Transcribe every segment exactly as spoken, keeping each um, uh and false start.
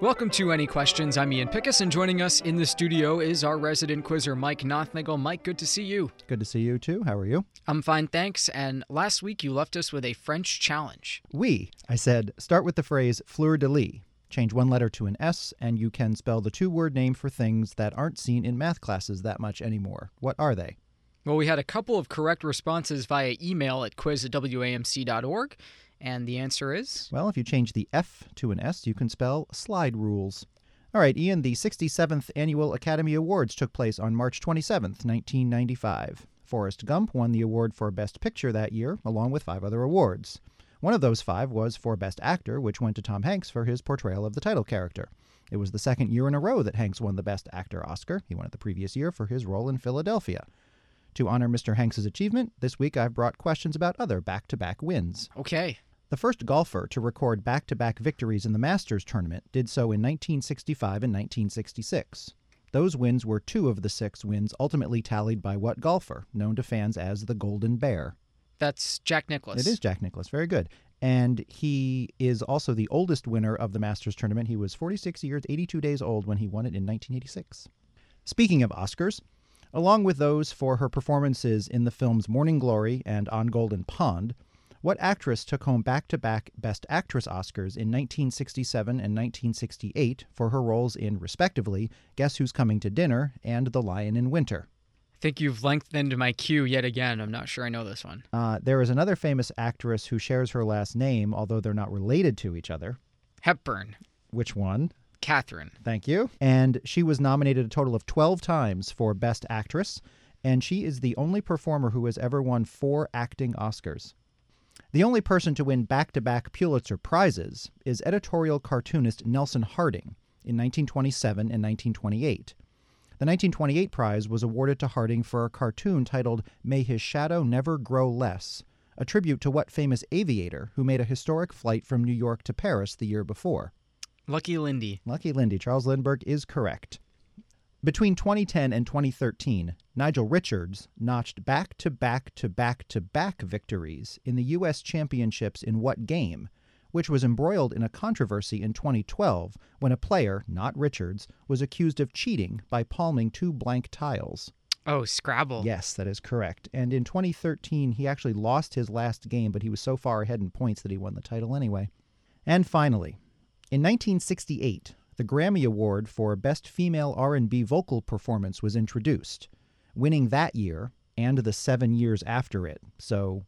Welcome to Any Questions. I'm Ian Pickus, and joining us in the studio is our resident quizzer, Mike Nothnagel. Mike, good to see you. Good to see you, too. How are you? I'm fine, thanks. And last week you left us with a French challenge. Oui. I said, start with the phrase fleur-de-lis. Change one letter to an S, and you can spell the two-word name for things that aren't seen in math classes that much anymore. What are they? Well, we had a couple of correct responses via email at quiz at W A M C dot org. And the answer is? Well, if you change the F to an S, you can spell slide rules. All right, Ian, the sixty-seventh Annual Academy Awards took place on March twenty-seventh, nineteen ninety-five. Forrest Gump won the award for Best Picture that year, along with five other awards. One of those five was for Best Actor, which went to Tom Hanks for his portrayal of the title character. It was the second year in a row that Hanks won the Best Actor Oscar. He won it the previous year for his role in Philadelphia. To honor Mister Hanks' achievement, this week I've brought questions about other back-to-back wins. Okay. The first golfer to record back-to-back victories in the Masters tournament did so in nineteen sixty-five and nineteen sixty-six. Those wins were two of the six wins ultimately tallied by what golfer, known to fans as the Golden Bear? That's Jack Nicklaus. It is Jack Nicklaus. Very good. And he is also the oldest winner of the Masters tournament. He was forty-six years, eighty-two days old when he won it in nineteen eighty-six. Speaking of Oscars, along with those for her performances in the films Morning Glory and On Golden Pond, what actress took home back-to-back Best Actress Oscars in nineteen sixty-seven and nineteen sixty-eight for her roles in, respectively, Guess Who's Coming to Dinner and The Lion in Winter? I think you've lengthened my queue yet again. I'm not sure I know this one. Uh, there is another famous actress who shares her last name, although they're not related to each other. Hepburn. Which one? Catherine. Thank you. And she was nominated a total of twelve times for Best Actress, and she is the only performer who has ever won four acting Oscars. The only person to win back-to-back Pulitzer Prizes is editorial cartoonist Nelson Harding in nineteen twenty-seven and nineteen twenty-eight. The nineteen twenty-eight prize was awarded to Harding for a cartoon titled May His Shadow Never Grow Less, a tribute to what famous aviator who made a historic flight from New York to Paris the year before? Lucky Lindy. Lucky Lindy. Charles Lindbergh is correct. Between twenty ten and twenty thirteen, Nigel Richards notched back-to-back-to-back-to-back victories in the U S Championships in what game, which was embroiled in a controversy in twenty twelve when a player, not Richards, was accused of cheating by palming two blank tiles. Oh, Scrabble. Yes, that is correct. And in twenty thirteen, he actually lost his last game, but he was so far ahead in points that he won the title anyway. And finally, in nineteen sixty-eight, the Grammy Award for Best Female R and B Vocal Performance was introduced, winning that year and the seven years after it. So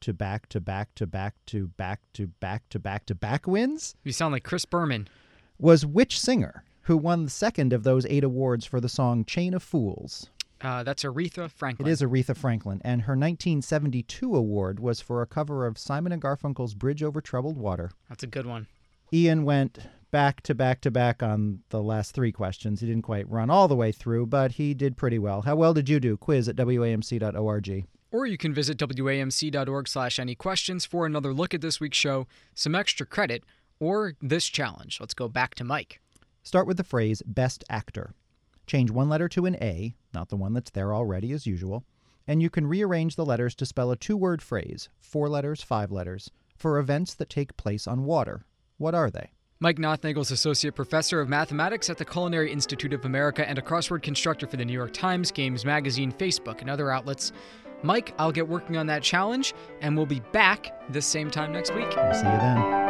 back-to-back-to-back-to-back-to-back-to-back-to-back wins? You sound like Chris Berman. Was which singer who won the second of those eight awards for the song Chain of Fools? Uh, that's Aretha Franklin. It is Aretha Franklin, and her nineteen seventy-two award was for a cover of Simon and Garfunkel's Bridge Over Troubled Water. That's a good one. Ian went back to back to back on the last three questions. He didn't quite run all the way through, but he did pretty well. How well did you do? Quiz at W A M C dot org. Or you can visit W A M C dot org slash any questions for another look at this week's show, some extra credit, or this challenge. Let's go back to Mike. Start with the phrase Best Actor. Change one letter to an A, not the one that's there already as usual, and you can rearrange the letters to spell a two-word phrase, four letters, five letters, for events that take place on water. What are they? Mike Nothnagel is Associate Professor of Mathematics at the Culinary Institute of America and a crossword constructor for the New York Times, Games Magazine, Facebook, and other outlets. Mike, I'll get working on that challenge, and we'll be back this same time next week. We'll see you then.